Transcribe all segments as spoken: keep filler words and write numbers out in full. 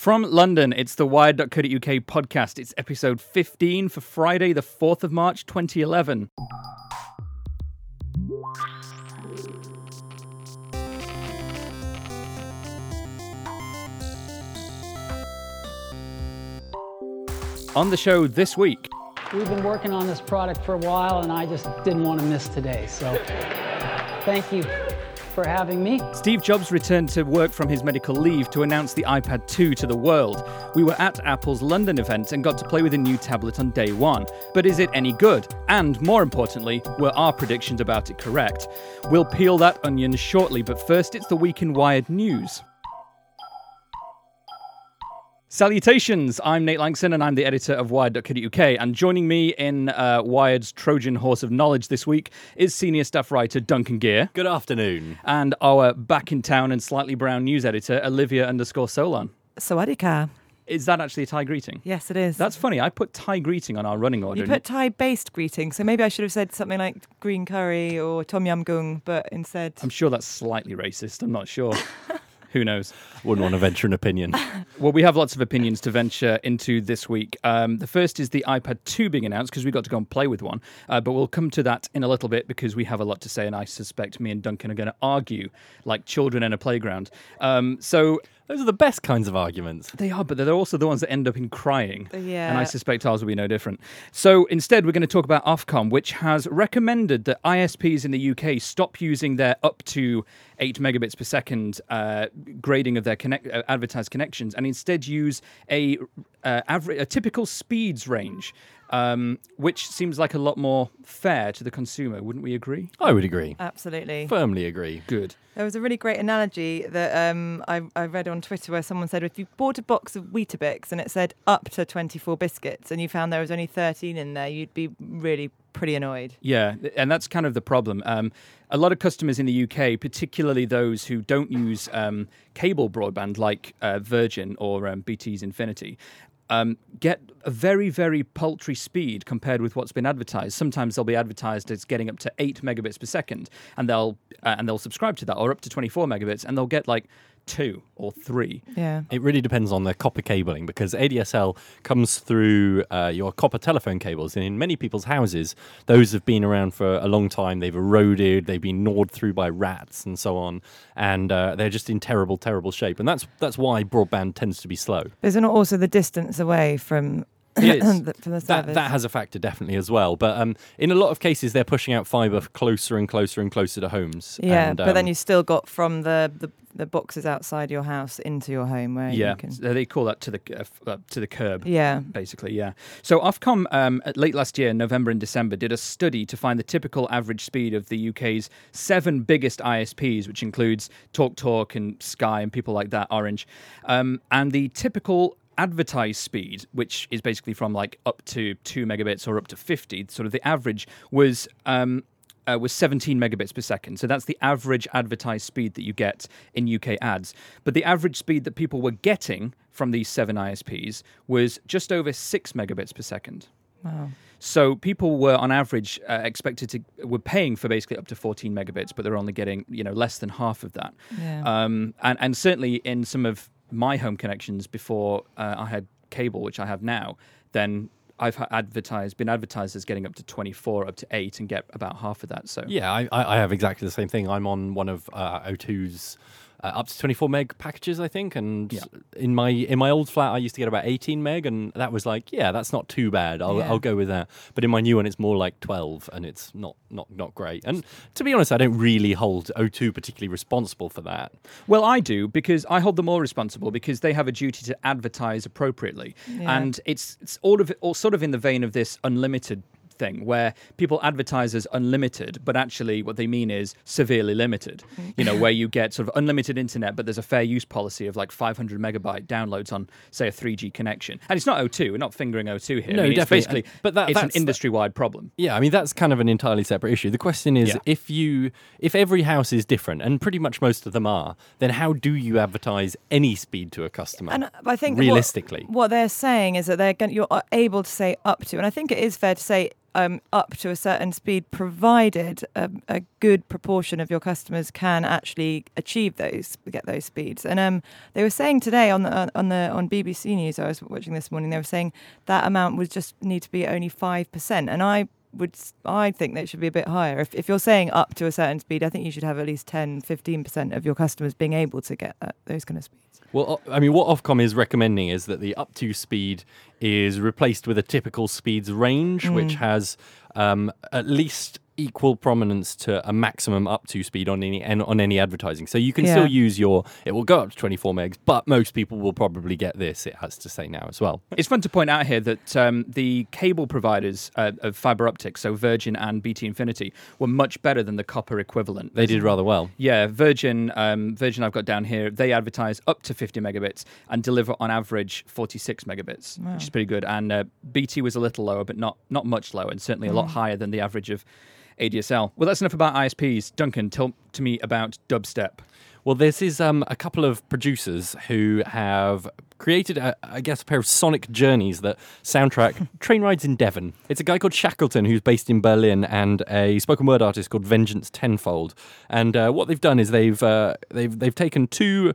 From London, it's the Wired dot co dot U K podcast. It's episode fifteen for Friday, the fourth of March, twenty eleven. On the show this week. We've been working on this product for a while, and I just didn't want to miss today. So thank you for having me. Steve Jobs returned to work from his medical leave to announce the iPad two to the world. We were at Apple's London event and got to play with a new tablet on day one. But is it any good? And more importantly, were our predictions about it correct? We'll peel that onion shortly, but first it's the week in Wired news. Salutations, I'm Nate Langson and I'm the editor of Wired dot co dot U K, and joining me in uh, Wired's Trojan horse of knowledge this week is senior staff writer Duncan Gear. Good afternoon. And our back in town and slightly brown news editor Olivia underscore Solon. Sawadee ka. Is that actually a Thai greeting? Yes, it is. That's funny, I put Thai greeting on our running order. You put Thai-based greeting, so maybe I should have said something like green curry or tom yum goong, but instead... I'm sure that's slightly racist, I'm not sure. Who knows? Wouldn't want to venture an opinion. Well, we have lots of opinions to venture into this week. Um, the first is the iPad two being announced, because we got to go and play with one. Uh, but we'll come to that in a little bit, because we have a lot to say, and I suspect me and Duncan are going to argue like children in a playground. Um, so... Those are the best kinds of arguments. They are, but they're also the ones that end up in crying. Yeah. And I suspect ours will be no different. So instead, we're going to talk about Ofcom, which has recommended that I S Ps in the U K stop using their up to eight megabits per second uh, grading of their connect- uh, advertised connections, and instead use a, uh, average, a typical speeds range. Um, which seems like a lot more fair to the consumer, wouldn't we agree? I would agree. Absolutely. Firmly agree. Good. There was a really great analogy that um, I, I read on Twitter where someone said, if you bought a box of Weetabix and it said up to twenty-four biscuits and you found there was only thirteen in there, you'd be really pretty annoyed. Yeah, and that's kind of the problem. Um, a lot of customers in the U K, particularly those who don't use um, cable broadband like uh, Virgin or um, B T's Infinity, Um, get a very, very paltry speed compared with what's been advertised. Sometimes they'll be advertised as getting up to eight megabits per second, and they'll uh, and they'll subscribe to that, or up to twenty-four megabits, and they'll get like two or three. Yeah. It really depends on the copper cabling, because A D S L comes through uh, your copper telephone cables, and in many people's houses, those have been around for a long time. They've eroded, they've been gnawed through by rats and so on, and uh, they're just in terrible, terrible shape. And that's that's why broadband tends to be slow. There's not also the distance away from... It is. the, from the that, service. that has a factor definitely as well. But um, in a lot of cases, they're pushing out fibre closer and closer and closer to homes. Yeah, and, but um, then you still got from the, the, the boxes outside your house into your home where Yeah, you can... so they call that to the uh, uh, to the curb. Yeah. Basically, yeah. So Ofcom, um, at late last year, November and December, did a study to find the typical average speed of the U K's seven biggest I S Ps, which includes TalkTalk and Sky and people like that, Orange. Um, and the typical advertised speed, which is basically from like up to two megabits or up to fifty, sort of the average was... Um, Uh, was seventeen megabits per second. So that's the average advertised speed that you get in U K ads. But the average speed that people were getting from these seven I S Ps was just over six megabits per second. Wow. So people were on average uh, expected to, were paying for basically up to fourteen megabits, but they're only getting, you know, less than half of that. Yeah. Um, and, and certainly in some of my home connections before uh, I had cable, which I have now, then I've advertised, been advertised as getting up to twenty-four, up to eight, and get about half of that. So yeah, I, I have exactly the same thing. I'm on one of uh, O two's uh, up to twenty-four meg packages, I think, and yeah. in my in my old flat, I used to get about eighteen meg, and that was like, yeah, that's not too bad. I'll Yeah. I'll go with that. But in my new one, it's more like twelve, and it's not not not great. And to be honest, I don't really hold O two particularly responsible for that. Well, I do, because I hold them all responsible, because they have a duty to advertise appropriately. Yeah. And it's it's all of it, all sort of in the vein of this unlimited thing, where people advertise as unlimited, but actually what they mean is severely limited. You know, where you get sort of unlimited internet, but there's a fair use policy of like five hundred megabyte downloads on, say, a three G connection. And it's not O two. We're not fingering O two here. No, I mean, definitely. It's basically, But that- it's an that's- industry-wide problem. Yeah, I mean, that's kind of an entirely separate issue. The question is, Yeah. if you if every house is different, and pretty much most of them are, then how do you advertise any speed to a customer? And I think realistically, what, what they're saying is that they're going, you're able to say up to, and I think it is fair to say um, up to a certain speed, provided a, a good proportion of your customers can actually achieve those, get those speeds. And um, they were saying today on the on the on B B C News, I was watching this morning, they were saying that amount would just need to be only five percent. And I would, I think that it should be a bit higher. If if you're saying up to a certain speed, I think you should have at least ten, fifteen percent of your customers being able to get that, those kind of speeds. Well, I mean, what Ofcom is recommending is that the up to speed is replaced with a typical speeds range, mm. which has um, at least equal prominence to a maximum up to speed on any on any advertising. So you can yeah. still use your, it will go up to twenty-four megs, but most people will probably get this, it has to say now as well. It's fun to point out here that um, the cable providers uh, of fibre optics, so Virgin and B T Infinity, were much better than the copper equivalent. They did rather well. Yeah, Virgin, um, Virgin I've got down here, they advertise up to fifty megabits and deliver on average forty-six megabits, wow. which is pretty good. And uh, B T was a little lower, but not, not much lower, and certainly a lot Mm. higher than the average of A D S L. Well, that's enough about I S Ps. Duncan, tell to me about dubstep. Well, this is um, a couple of producers who have created, a, I guess, a pair of sonic journeys that soundtrack train rides in Devon. It's a guy called Shackleton who's based in Berlin, and a spoken word artist called Vengeance Tenfold. And uh, what they've done is they've uh, they've they've taken two.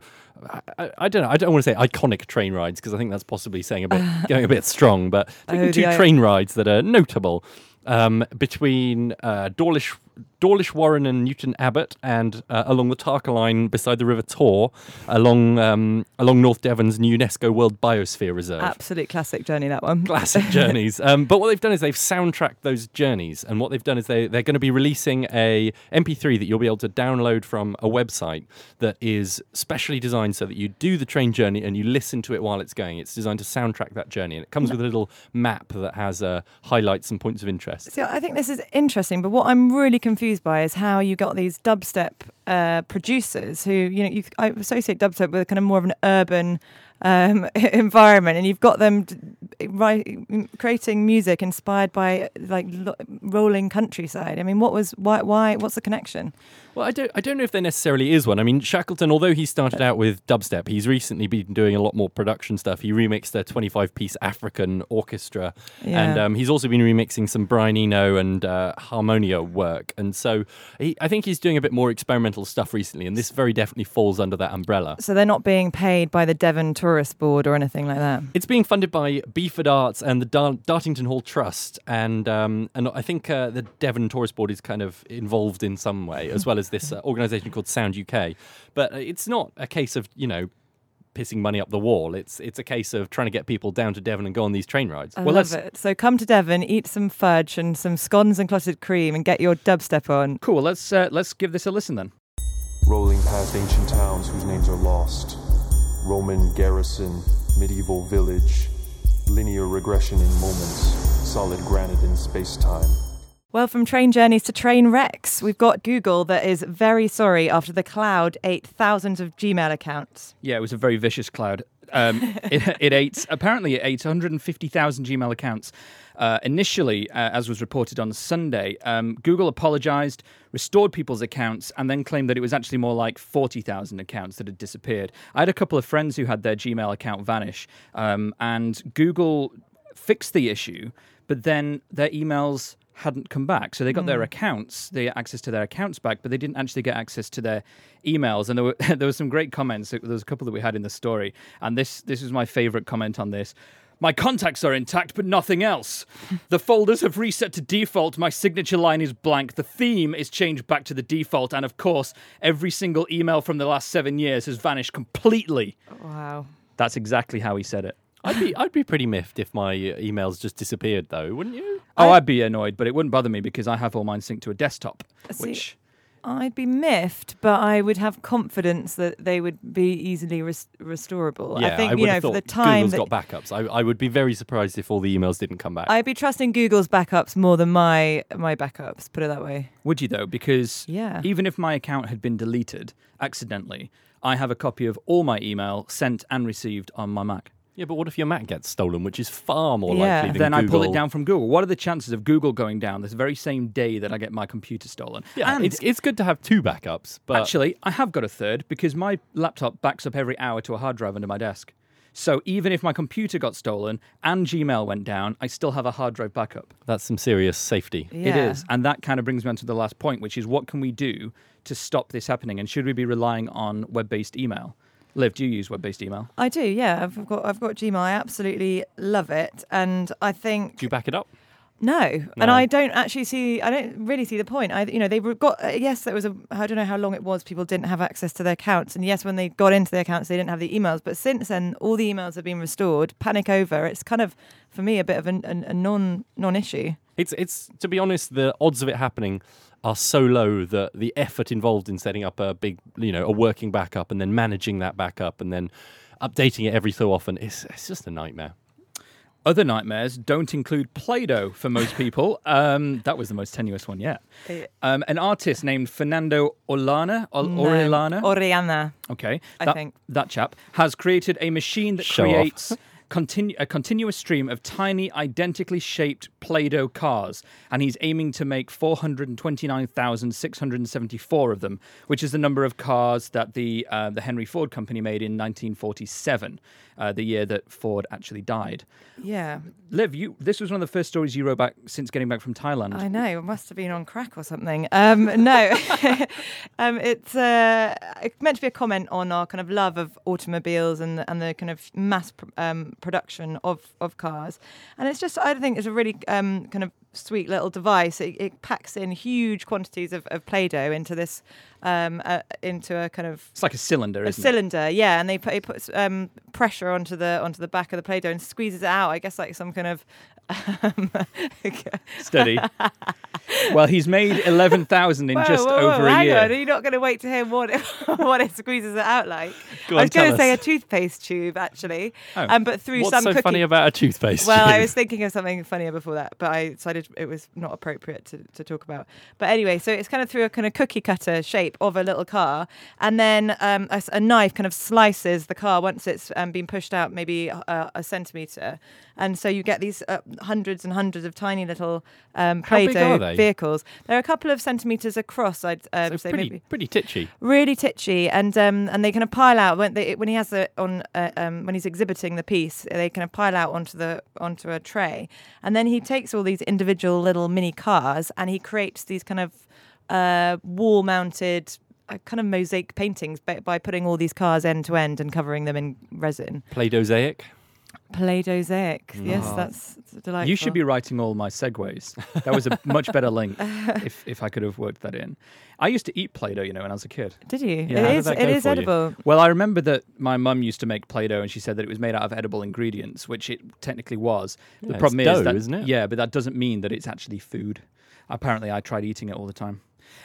I, I don't know. I don't want to say iconic train rides because I think that's possibly saying a bit going a bit strong. But taking Oh, two the- train rides that are notable. Um, between uh, Dawlish, Dawlish Warren and Newton Abbot, and uh, along the Tarka line beside the River Tor, along um, along North Devon's UNESCO World Biosphere Reserve. Absolute classic journey, that one. Classic journeys. Um, but what they've done is they've soundtracked those journeys, and what they've done is they, they're going to be releasing a M P three that you'll be able to download from a website that is specially designed so that you do the train journey and you listen to it while it's going. It's designed to soundtrack that journey, and it comes with a little map that has uh, highlights and points of interest. See, I think this is interesting, but what I'm really confused by is how you got these dubstep uh, producers who, you know, you, I associate dubstep with kind of more of an urban um, environment, and you've got them d- right, creating music inspired by like lo- rolling countryside. I mean, what was why? Why? What's the connection? Well, I don't, I don't know if there necessarily is one. I mean, Shackleton, although he started out with dubstep, he's recently been doing a lot more production stuff. He remixed a twenty-five piece African orchestra, Yeah. and um, he's also been remixing some Brian Eno and uh, Harmonia work. And so he, I think he's doing a bit more experimental stuff recently, and this very definitely falls under that umbrella. So they're not being paid by the Devon Tourist Board or anything like that. It's being funded by Beeford Arts and the Dar- Dartington Hall Trust, and um, and I think uh, the Devon Tourist Board is kind of involved in some way, as well as this uh, organisation called Sound U K. But it's not a case of, you know, pissing money up the wall. It's it's a case of trying to get people down to Devon and go on these train rides. I Well, love let's- it. So come to Devon, eat some fudge and some scones and clotted cream, and get your dubstep on. Cool. Let's uh, let's give this a listen then. Rolling past ancient towns whose names are lost. Roman garrison, medieval village, linear regression in moments, solid granite in space-time. Well, from train journeys to train wrecks, we've got Google that is very sorry after the cloud ate thousands of Gmail accounts. Yeah, it was a very vicious cloud. Um, it, it ate, apparently it ate one hundred fifty thousand Gmail accounts. Uh, initially, uh, as was reported on Sunday, um, Google apologized, restored people's accounts, and then claimed that it was actually more like forty thousand accounts that had disappeared. I had a couple of friends who had their Gmail account vanish, um, and Google fixed the issue, but then their emails hadn't come back. So they got mm. their accounts, they had access to their accounts back, but they didn't actually get access to their emails. And there were there were some great comments. There was a couple that we had in the story. And this this was my favorite comment on this. My contacts are intact, but nothing else. The folders have reset to default. My signature line is blank. The theme is changed back to the default. And of course, every single email from the last seven years has vanished completely. Wow. That's exactly how he said it. I'd be I'd be pretty miffed if my uh, emails just disappeared, though, wouldn't you? Oh, I'd be annoyed, but it wouldn't bother me because I have all mine synced to a desktop, See, which... I'd be miffed, but I would have confidence that they would be easily res- restorable. Yeah, I think, would you know, have for thought the time Google's that got backups. I, I would be very surprised if all the emails didn't come back. I'd be trusting Google's backups more than my my backups, put it that way. Would you, though? Because Yeah. even if my account had been deleted accidentally, I have a copy of all my email sent and received on my Mac. Yeah, but what if your Mac gets stolen, which is far more Yeah. likely than Then I pull it Google? down from Google. What are the chances of Google going down this very same day that I get my computer stolen? Yeah, and it's it's good to have two backups, but actually, I have got a third because my laptop backs up every hour to a hard drive under my desk. So even if my computer got stolen and Gmail went down, I still have a hard drive backup. That's some serious safety. Yeah. It is. And that kind of brings me on to the last point, which is what can we do to stop this happening? And should we be relying on web-based email? Liv, do you use web-based email? I do, yeah. I've got I've got Gmail. I absolutely love it, and I think Do you back it up? no, No. and I don't actually see. I don't really see the point. I, you know, they've got. Uh, yes, there was a. I don't know how long it was. People didn't have access to their accounts, and yes, when they got into their accounts, they didn't have the emails. But since then, all the emails have been restored. Panic over. It's kind of, for me, a bit of a, a, a non non-issue. It's it's to be honest, the odds of it happening are so low that the effort involved in setting up a big, you know, a working backup and then managing that backup and then updating it every so often is it's just a nightmare. Other nightmares don't include Play-Doh for most people. Um, that was the most tenuous one yet. Um, an artist named Fernando Orellana, or, No. Orellana, Oriana. okay, I that, think. that chap has created a machine that Show off. creates continu- a continuous stream of tiny, identically shaped Play-Doh cars, and he's aiming to make four hundred twenty-nine thousand six hundred seventy-four of them, which is the number of cars that the uh, the Henry Ford company made in nineteen forty-seven, uh, the year that Ford actually died. Yeah, Liv, you this was one of the first stories you wrote back since getting back from Thailand. I know. It must have been on crack or something. Um, no, um, it's uh, it's meant to be a comment on our kind of love of automobiles and and the kind of mass pr- um, production of, of cars. And it's just, I think it's a really um, kind of sweet little device. It, it packs in huge quantities of, of Play-Doh into this, um, uh, into a kind of It's like a cylinder, a isn't cylinder, yeah, and they put it puts um, pressure onto the onto the back of the Play-Doh and squeezes it out. I guess like some kind of um, it? Steady. Well, he's made eleven thousand in Whoa, just whoa, whoa, over a hang year. on, are you not going to wait to hear what it, what it squeezes it out like? Go I on, was going tell to say a us. toothpaste tube, actually, Oh. um, but through What's some so cookie. funny about a toothpaste Well, I tube? was thinking of something funnier before that, but I decided it was not appropriate to, to talk about. But anyway, so it's kind of through a kind of cookie cutter shape of a little car, and then um, a, a knife kind of slices the car once it's um, been pushed out maybe a, a centimetre. And so you get these uh, hundreds and hundreds of tiny little um, How big Play-Doh are they? vehicles. They're a couple of centimetres across, I'd um, So say pretty, maybe. pretty titchy. Really titchy, and um, and they kind of pile out when they when he has it on uh, um, when he's exhibiting the piece. They kind of pile out onto the onto a tray, and then he takes all these individual little mini cars and he creates these kind of uh, wall-mounted uh, kind of mosaic paintings by, by putting all these cars end to end and covering them in resin. Play-Doh-zaic. Play-Doh-zaic. Yes, Oh. that's delightful. You should be writing all my segues. That was a much better link if, if I could have worked that in. I used to eat Play-Doh, you know, when I was a kid. Did you? Yeah. It How did is. that It go is for you? edible. Well, I remember that my mum used to make Play-Doh and she said that it was made out of edible ingredients, which it technically was. Yeah, the it's problem is dough, that, isn't it? Yeah, but that doesn't mean that it's actually food. Apparently, I tried eating it all the time.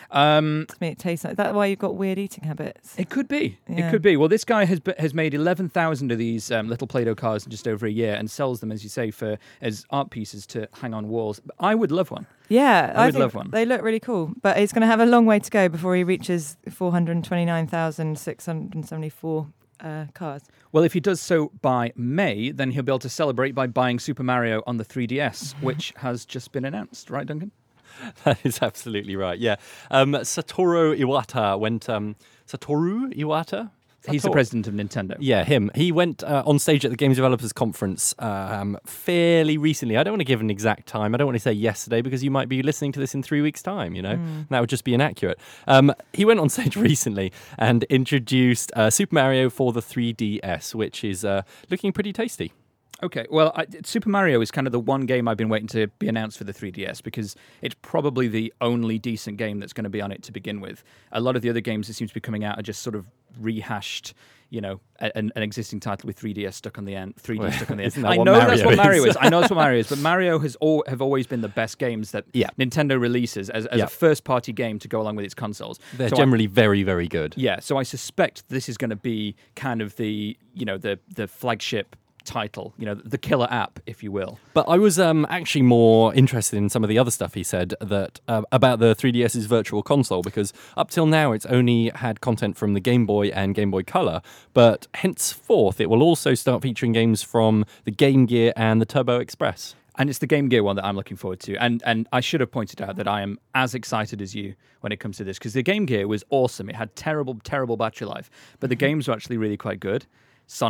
Um, To me, it tastes like. Is that why you've got weird eating habits? It could be. Yeah. It could be. Well, this guy has has made eleven thousand of these um, little Play-Doh cars in just over a year and sells them, as you say, for as art pieces to hang on walls. I would love one. Yeah, I would think love one. They look really cool, but it's going to have a long way to go before he reaches four hundred twenty-nine thousand six hundred seventy-four uh, cars. Well, if he does so by May, then he'll be able to celebrate by buying Super Mario on the three D S, which has just been announced, right, Duncan? That is absolutely right. Yeah. Um, Satoru Iwata went. Um, Satoru Iwata. He's the Satoru- president of Nintendo. Yeah, him. He went uh, on stage at the Games Developers Conference um, fairly recently. I don't want to give an exact time. I don't want to say yesterday because you might be listening to this in three weeks' time, you know? Mm. That would just be inaccurate. Um, he went on stage recently and introduced uh, Super Mario for the three D S, which is uh, looking pretty tasty. Okay, well, I, Super Mario is kind of the one game I've been waiting to be announced for the three D S because it's probably the only decent game that's going to be on it to begin with. A lot of the other games that seem to be coming out are just sort of rehashed, you know, an, an existing title with three D S stuck on the end, three D Well, stuck on the end. isn't that I what know that's Mario what Mario is? is. I know that's what Mario is, but Mario has all have always been the best games that Yeah. Nintendo releases as, as Yeah. a first-party game to go along with its consoles. They're So I- generally very, very good. yeah, so I suspect this is going to be kind of the, you know, the the flagship title, you know, the killer app, if you will. But I was um, actually more interested in some of the other stuff he said that uh, about the three D S's virtual console, because up till now it's only had content from the Game Boy and Game Boy Color, but henceforth it will also start featuring games from the Game Gear and the Turbo Express. And it's the Game Gear one that I'm looking forward to. And and I should have pointed out that I am as excited as you when it comes to this, because the Game Gear was awesome. It had terrible, terrible battery life, but the games were actually really quite good. Sonic,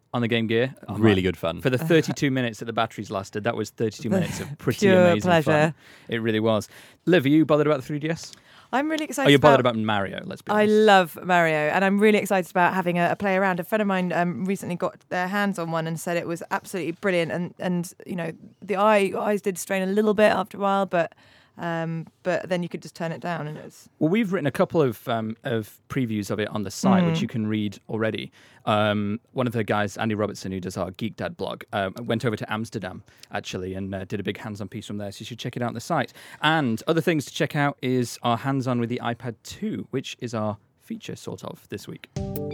on the Game Gear. Oh, really man. good fun. For the thirty-two minutes that the batteries lasted, that was thirty-two minutes of pretty Pure amazing pleasure. fun. It really was. Liv, are you bothered about the three D S? I'm really excited. Are you bothered about, about Mario? Let's be I honest. love Mario, and I'm really excited about having a, a play around. A friend of mine um, recently got their hands on one and said it was absolutely brilliant. And, and you know, the eye eyes did strain a little bit after a while, but um, but then you could just turn it down, and it's. Well, we've written a couple of um, of previews of it on the site, Mm. which you can read already. Um, one of the guys, Andy Robertson, who does our Geek Dad blog, uh, went over to Amsterdam, actually, and uh, did a big hands-on piece from there, so you should check it out on the site. And other things to check out is our hands-on with the iPad two, which is our feature, sort of, this week.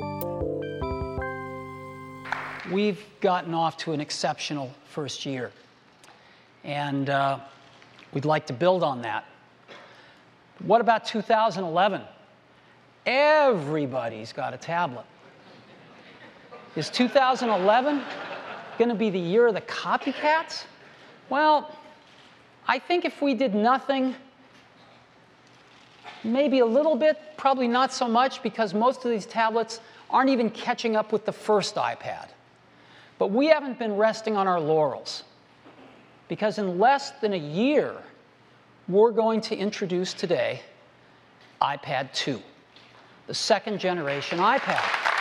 We've gotten off to an exceptional first year, and uh, we'd like to build on that. What about two thousand eleven? Everybody's got a tablet. Is two thousand eleven going to be the year of the copycats? Well, I think if we did nothing, maybe a little bit, probably not so much, because most of these tablets aren't even catching up with the first iPad. But we haven't been resting on our laurels, because in less than a year, we're going to introduce today iPad two, the second generation iPad.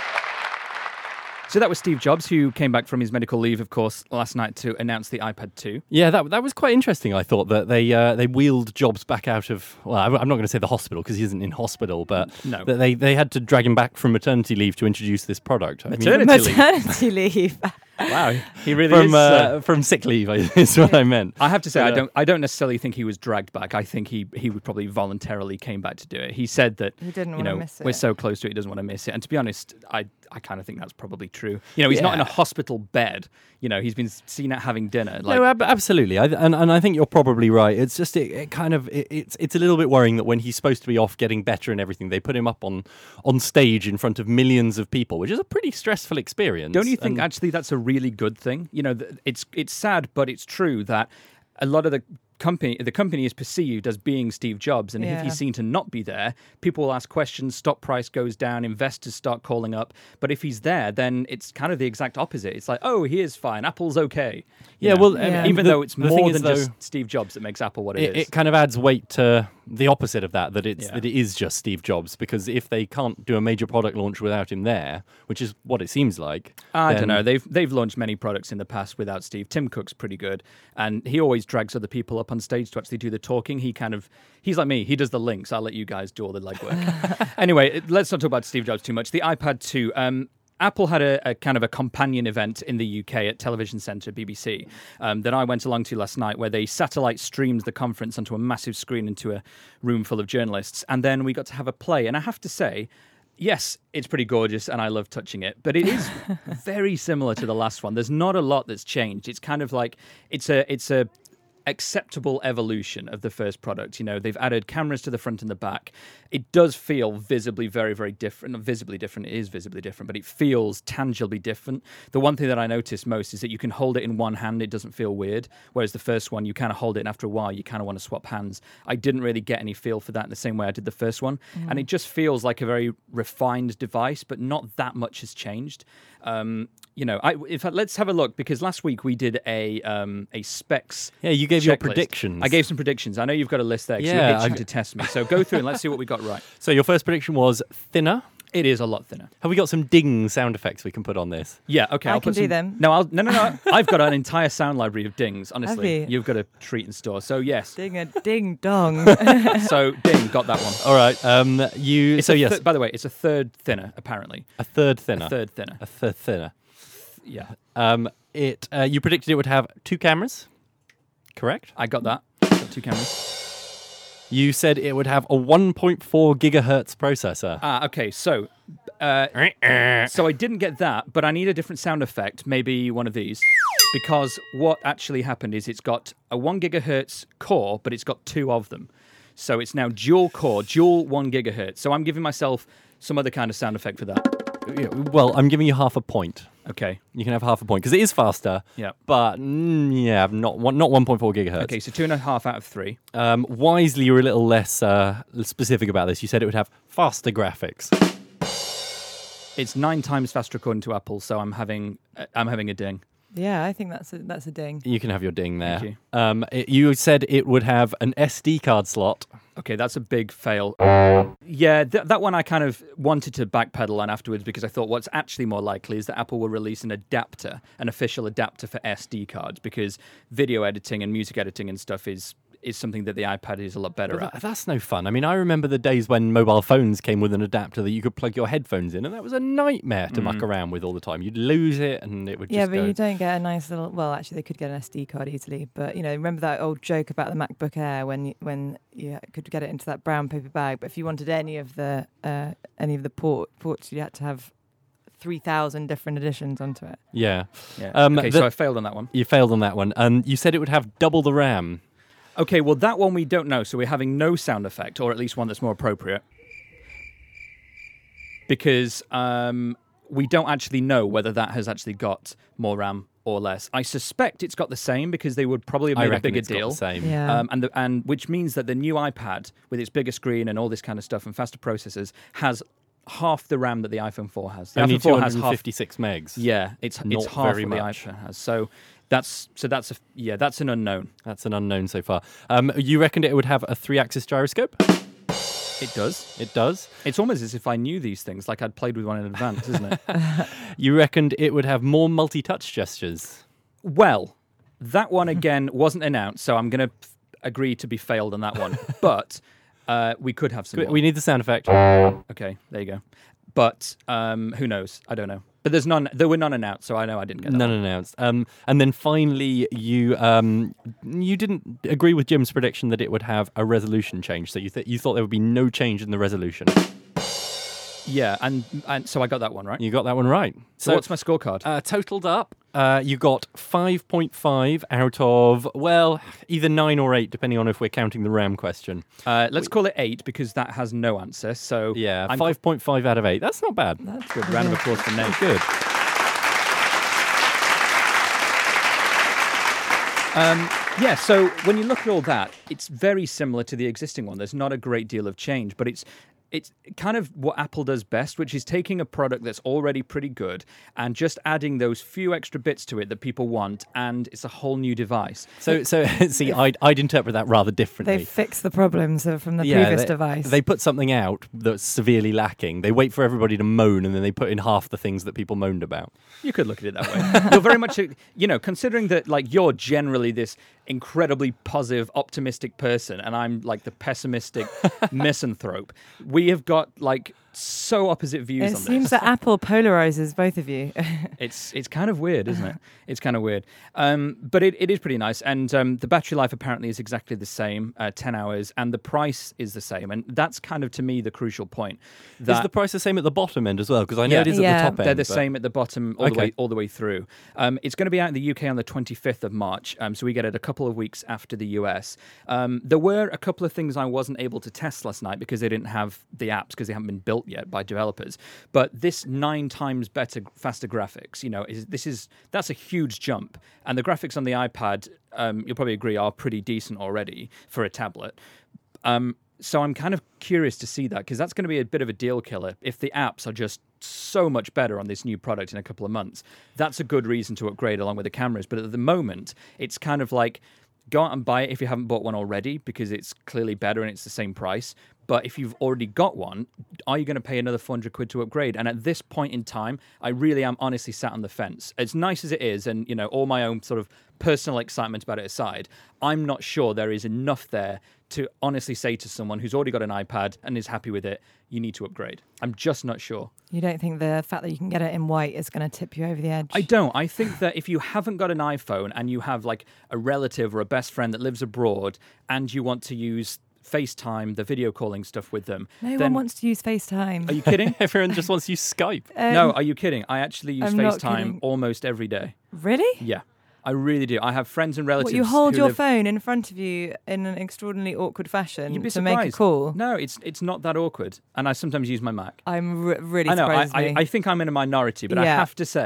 So that was Steve Jobs, who came back from his medical leave, of course, last night to announce the iPad two. Yeah, that that was quite interesting. I thought that they uh, they wheeled Jobs back out of. Well, I'm not going to say the hospital because he isn't in hospital, but No. that they they had to drag him back from maternity leave to introduce this product. I mean, Maternity leave. Maternity leave. Wow, he really from is. uh, Uh, from sick leave is what I meant. I have to say, But, I uh, don't. I don't necessarily think he was dragged back. I think he he would probably voluntarily came back to do it. He said that He didn't you wanna know miss we're it. so close to it, he doesn't want to miss it. And to be honest, I I kind of think that's probably true. You know, he's not in a Yeah. hospital bed. You know, he's been seen out having dinner. Like, no, ab- absolutely, I, and and I think you're probably right. It's just it, it kind of it, it's it's a little bit worrying that when he's supposed to be off getting better and everything, they put him up on on stage in front of millions of people, which is a pretty stressful experience. don't you think And- actually that's a really good thing? You know, th- it's it's sad, but it's true that a lot of the company the company is perceived as being Steve Jobs, and if Yeah. he's seen to not be there, people will ask questions, stock price goes down, investors start calling up. But if he's there, then it's kind of the exact opposite. It's like, oh, he is fine, Apple's okay. You Yeah, know, well, Yeah. even the- though it's the thing more is, than though, just Steve Jobs that makes Apple what it, it, is. it kind of adds weight to the opposite of that, that it's Yeah. that it is just Steve Jobs, because if they can't do a major product launch without him there, which is what it seems like, I then- don't know. They've they've launched many products in the past without Steve. Tim Cook's pretty good, and he always drags other people up on stage to actually do the talking. He kind of he's like me. He does the links. I'll let you guys do all the legwork. Anyway, it- let's not talk about Steve Jobs too much. The iPad two. Um, Apple had a, a kind of a companion event in the U K at Television Centre, B B C, um, that I went along to last night, where they satellite streamed the conference onto a massive screen into a room full of journalists, and then we got to have a play. And I have to say, yes, it's pretty gorgeous, and I love touching it, but it is very similar to the last one. There's not a lot that's changed. It's kind of like it's a it's a acceptable evolution of the first product. You know, they've added cameras to the front and the back. It does feel visibly very, very different. Not visibly different, it is visibly different, but it feels tangibly different. The one thing that I noticed most is that you can hold it in one hand, it doesn't feel weird, whereas the first one, you kind of hold it, and after a while, you kind of want to swap hands. I didn't really get any feel for that in the same way I did the first one, Mm. and it just feels like a very refined device, but not that much has changed. Um, you know, I, in fact, let's have a look, because last week we did a um, a specs. Yeah, you gave your checklist. predictions. I gave some predictions. I know you've got a list there, 'cause Yeah, you're itching I- to test me. So go through and let's see what we got right. So your first prediction was thinner. It is a lot thinner. Have we got some ding sound effects we can put on this? Yeah, okay. I I'll can put do some, them. No, I'll, no, no, no. I've got an entire sound library of dings. Honestly, Have you? you've got a treat in store. So yes. Ding a ding dong. So ding, got that one. All right. Um, you. It's so a yes, thi- by the way, it's a third thinner apparently. a third thinner. A third thinner. A third thinner. Yeah, Um, it. Uh, you predicted it would have two cameras. Correct. I got that. Got two cameras. You said it would have a one point four gigahertz processor. Ah, okay. So, uh, so I didn't get that, but I need a different sound effect. Maybe one of these, because what actually happened is it's got a one gigahertz core, but it's got two of them. So it's now dual core, dual one gigahertz. So I'm giving myself some other kind of sound effect for that. Yeah, well, I'm giving you half a point. Okay. You can have half a point because it is faster. Yeah. But mm, yeah, not one, not one point four gigahertz. Okay. So two and a half out of three. Um, wisely, you're a little less uh, specific about this. You said it would have faster graphics. It's nine times faster according to Apple, so I'm having I'm having a ding. Yeah, I think that's a, that's a ding. You can have your ding there. Thank you. Um, it, you said it would have an S D card slot. Okay, that's a big fail. Yeah, th- that one I kind of wanted to backpedal on afterwards because I thought what's actually more likely is that Apple will release an adapter, an official adapter for S D cards, because video editing and music editing and stuff is is something that the iPad is a lot better That, at. that's no fun. I mean, I remember the days when mobile phones came with an adapter that you could plug your headphones in, and that was a nightmare to mm. muck around with all the time. You'd lose it, and it would just Yeah, but go. you don't get a nice little... Well, actually, they could get an S D card easily, but, you know, remember that old joke about the MacBook Air when you, when you could get it into that brown paper bag, but if you wanted any of the uh, any of the port, ports, you had to have three thousand different additions onto it. Yeah. yeah. Um, okay, the, so I failed on that one. You failed on that one. Um, you said it would have double the RAM. Okay, well, that one we don't know, so we're having no sound effect, or at least one that's more appropriate. Because um, we don't actually know whether that has actually got more RAM or less. I suspect it's got the same, because they would probably have I made a reckon bigger it's deal. Got the same. Yeah. Um, and, the, and which means that the new iPad, with its bigger screen and all this kind of stuff and faster processors, has half the RAM that the iPhone four has. The Only iPhone four two has hundred half. fifty-six megs. Yeah, it's Not it's half very what the much. iPhone has. So that's so that's a yeah that's an unknown. That's an unknown so far. Um, you reckoned it would have a three-axis gyroscope? It does. It does. It's almost as if I knew these things, like I'd played with one in advance, isn't it? You reckoned it would have more multi-touch gestures? Well, that one again wasn't announced, so I'm going to f- agree to be failed on that one. But uh, we could have some. We, more. we need the sound effect. Okay, there you go. But um, who knows? I don't know. But there's none. There were none announced, so I know I didn't get that None one. announced. Um, and then finally, you um, you didn't agree with Jim's prediction that it would have a resolution change. So you th- you thought there would be no change in the resolution. Yeah, and and so I got that one right. You got that one right. So, what's my scorecard? Uh, totaled up, uh, you got five point five out of, well, either nine or eight, depending on if we're counting the RAM question. Uh, let's call it eight, because that has no answer. So Yeah, I'm five point five out of eight. That's not bad. That's good. Round of applause for Nate. Good. Um, yeah, so when you look at all that, it's very similar to the existing one. There's not a great deal of change, but it's it's kind of what Apple does best, which is taking a product that's already pretty good and just adding those few extra bits to it that people want, and it's a whole new device. So, so see, I'd, I'd interpret that rather differently. They fix the problems uh, from the Yeah, previous they, device. They put something out that's severely lacking. They wait for everybody to moan, and then they put in half the things that people moaned about. You could look at it that way. You're very much, a, you know, considering that, like, you're generally this incredibly positive, optimistic person, and I'm like the pessimistic misanthrope. We have got like so opposite views it on this. seems that Apple polarizes both of you. It's it's kind of weird, isn't it? It's kind of weird. Um, but it, it is pretty nice. And um, the battery life apparently is exactly the same, uh, ten hours, and the price is the same. And that's kind of, to me, the crucial point. That Is the price the same at the bottom end as well? Because I know Yeah. it is at Yeah. the top end. they're the but- same at the bottom all the Okay. way all the way through. Um, it's going to be out in the U K on the twenty-fifth of March, um, so we get it a couple of weeks after the U S. Um, there were a couple of things I wasn't able to test last night because they didn't have the apps, because they haven't been built yet by developers. But this nine times better, faster graphics, you know, is this is that's a huge jump. And the graphics on the iPad, um, you'll probably agree, are pretty decent already for a tablet. Um, so I'm kind of curious to see that, because that's going to be a bit of a deal killer. If the apps are just so much better on this new product in a couple of months, that's a good reason to upgrade along with the cameras. But at the moment, it's kind of like, go out and buy it if you haven't bought one already, because it's clearly better and it's the same price. But if you've already got one, are you going to pay another four hundred quid to upgrade? And at this point in time, I really am honestly sat on the fence. As nice as it is, and, you know, all my own sort of personal excitement about it aside, I'm not sure there is enough there to honestly say to someone who's already got an iPad and is happy with it, you need to upgrade. I'm just not sure. You don't think the fact that you can get it in white is going to tip you over the edge? I don't. I think that if you haven't got an iPhone and you have like a relative or a best friend that lives abroad and you want to use FaceTime, the video calling stuff with them. No then, one wants to use FaceTime. Are you kidding? Everyone just wants to use Skype. Um, No, are you kidding? I actually use I'm not FaceTime kidding. almost every day. Really? Yeah, I really do. I have friends and relatives. What, you hold who your live... phone in front of you in an extraordinarily awkward fashion You'd be to make a surprised. call? No, it's it's not that awkward. And I know, I sometimes use my Mac. I'm re- really I know. I, surprised I, me. I think I'm in a minority, but I Yeah. have to say,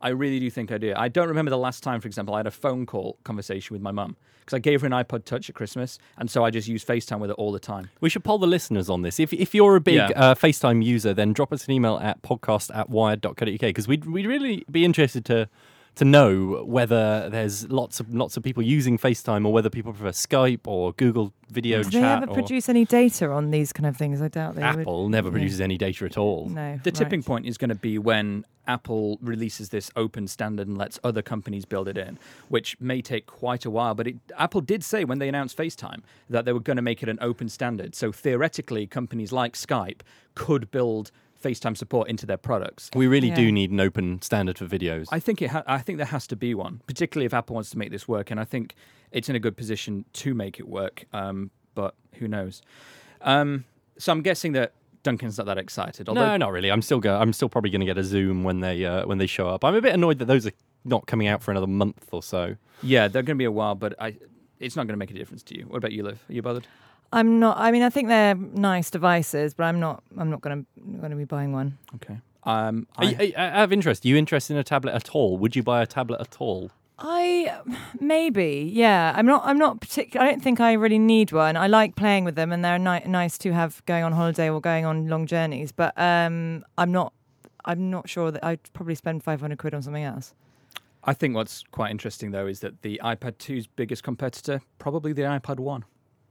I really do think I do. I don't remember the last time, for example, I had a phone call conversation with my mum because I gave her an iPod Touch at Christmas, and so I just use FaceTime with it all the time. We should poll the listeners on this. If if you're a big Yeah. uh, FaceTime user, then drop us an email at podcast at wired dot co dot uk because we'd we'd really be interested to to know whether there's lots of lots of people using FaceTime or whether people prefer Skype or Google Video Do Chat. they ever or produce any data on these kind of things? I doubt they would. Apple never Yeah. produces any data at all. No. The tipping right. point is going to be when Apple releases this open standard and lets other companies build it in, which may take quite a while. But it, Apple did say when they announced FaceTime that they were going to make it an open standard. So theoretically, companies like Skype could build FaceTime support into their products. We really Yeah. do need an open standard for videos. I think it. Ha- I think there has to be one, particularly if Apple wants to make this work, and I think it's in a good position to make it work. Um, but who knows? Um, so I'm guessing that Duncan's not that excited. Although, no, not really. I'm still go- I'm still probably going to get a Zoom when they uh, when they show up. I'm a bit annoyed that those are not coming out for another month or so. Yeah, they're going to be a while, but I, it's not going to make a difference to you. What about you, Liv? Are you bothered? I'm not. I mean, I think they're nice devices, but I'm not. I'm not going to going to be buying one. Okay. Um, Are you, I, are you- out of interest, are you interested in a tablet at all? Would you buy a tablet at all? I maybe, yeah. I'm not. I'm not particular. I don't think I really need one. I like playing with them, and they're ni- nice to have going on holiday or going on long journeys. But um, I'm not. I'm not sure that I'd probably spend five hundred quid on something else. I think what's quite interesting though is that the iPad two's biggest competitor, probably the iPad one.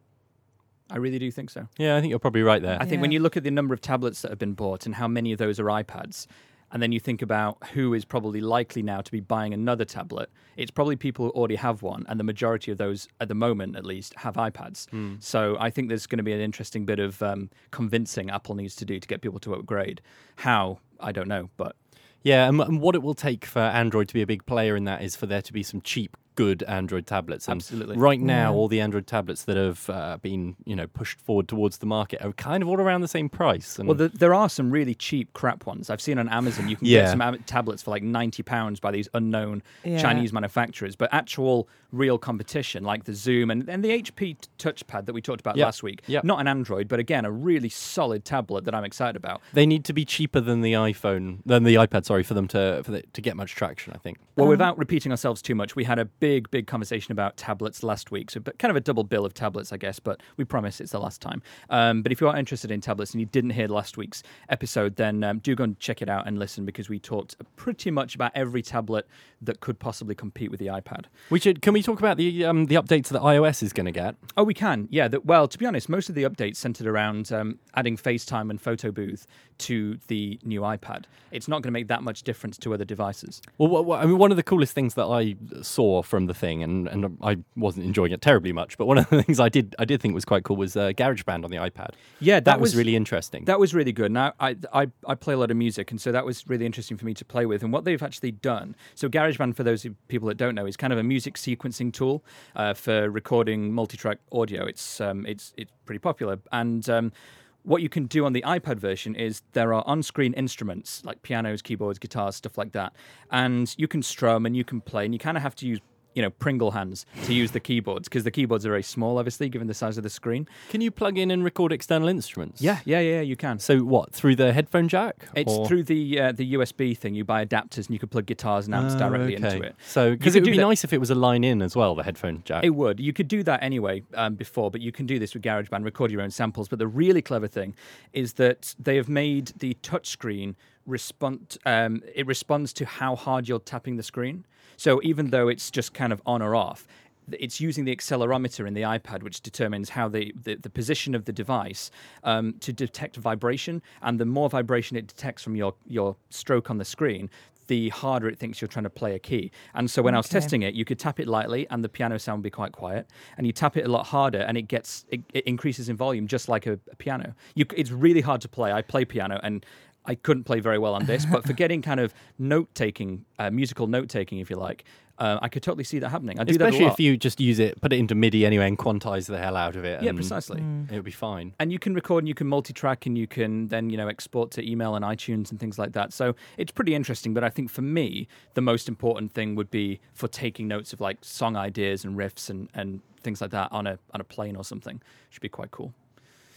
I really do think so. Yeah, I think you're probably right there. I think when Yeah. you look at the number of tablets that have been bought and how many of those are iPads, and then you think about who is probably likely now to be buying another tablet, it's probably people who already have one, and the majority of those, at the moment at least, have iPads. So I think there's going to be an interesting bit of um, convincing Apple needs to do to get people to upgrade. How? I don't know, but Yeah, and, and what it will take for Android to be a big player in that is for there to be some cheap, good Android tablets. And Absolutely. right now, Yeah. all the Android tablets that have uh, been, you know, pushed forward towards the market are kind of all around the same price. And well, the, there are some really cheap crap ones. I've seen on Amazon you can Yeah. get some am- tablets for like ninety pounds by these unknown Yeah. Chinese manufacturers, but actual real competition like the Zoom and, and the H P t- touchpad that we talked about Yep. last week. Yep. Not an Android, but again, a really solid tablet that I'm excited about. they need to be cheaper than the iPhone, than the iPad. Sorry, for them to for the, to get much traction. I think. Well, Um, without repeating ourselves too much, we had a big, big conversation about tablets last week. So, but kind of a double bill of tablets, I guess, but we promise it's the last time. Um, but if you are interested in tablets and you didn't hear last week's episode, then um, do go and check it out and listen because we talked pretty much about every tablet that could possibly compete with the iPad. We should. Can we talk about the um, the updates that iOS is going to get? Oh, we can. Yeah. That, well, to be honest, most of the updates centered around um, adding FaceTime and Photo Booth to the new iPad. It's not going to make that much difference to other devices. Well, wha- wha- I mean, one of the coolest things that I saw from the thing, and, and I wasn't enjoying it terribly much, but one of the things I did I did think was quite cool was uh, GarageBand on the iPad. Yeah, that, That, was, really interesting. That was really good. Now, I, I I play a lot of music, and so that was really interesting for me to play with. And what they've actually done, so GarageBand, for those who- people that don't know, is kind of a music sequencing tool uh, for recording multi-track audio. It's um, it's it's pretty popular, and um, what you can do on the iPad version is there are on-screen instruments like pianos, keyboards, guitars, stuff like that, and you can strum and you can play, and you kind of have to use, you know, Pringle hands to use the keyboards because the keyboards are very small, obviously, given the size of the screen. Can you plug in and record external instruments? Yeah, yeah, yeah, you can. So what, through the headphone jack? It's Or- through the uh, the U S B thing. You buy adapters and you could plug guitars and amps Oh, directly okay. into it. So, because could it would do be that- nice if it was a line in as well, the headphone jack. It would. You could do that anyway um, before, but you can do this with GarageBand, record your own samples. But the really clever thing is that they have made the touchscreen respond. Um, it responds to how hard you're tapping the screen. So even though it's just kind of on or off, it's using the accelerometer in the iPad, which determines how the, the, the position of the device um, to detect vibration. And the more vibration it detects from your, your stroke on the screen, the harder it thinks you're trying to play a key. And so when I was Okay. testing it, you could tap it lightly and the piano sound would be quite quiet. And you tap it a lot harder and it gets it, it increases in volume just like a, a piano. You, c- it's really hard to play. I play piano and I couldn't play very well on this, but for getting kind of note-taking, uh, musical note-taking, if you like, uh, I could totally see that happening. I do that a Especially lot. if you just use it, put it into MIDI anyway and quantize the hell out of it. Yeah, and precisely. It would be fine. And you can record and you can multi-track and you can then, you know, export to email and iTunes and things like that. So it's pretty interesting. But I think for me, the most important thing would be for taking notes of like song ideas and riffs and, and things like that on a on a plane or something. Should be quite cool.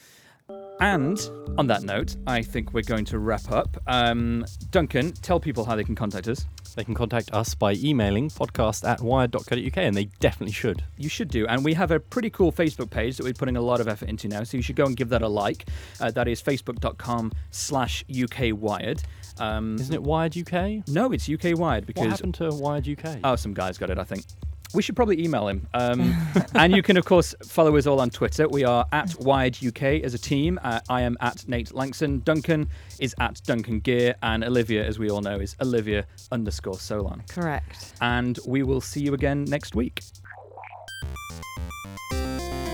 And on that note, I think we're going to wrap up. Um, Duncan, tell people how they can contact us. They can contact us by emailing podcast at wired dot co dot uk, and they definitely should. You should do. And we have a pretty cool Facebook page that we're putting a lot of effort into now, so you should go and give that a like. Uh, that is facebook.com slash ukwired. Um, Isn't it Wired U K? no, it's U K Wired because... What happened to Wired U K? Oh, some guy's got it, I think. We should probably email him. Um, and you can, of course, follow us all on Twitter. We are at Wired U K as a team. Uh, I am at Nate Langson. Duncan is at Duncan Gear. And Olivia, as we all know, is Olivia underscore Solon. Correct. And we will see you again next week.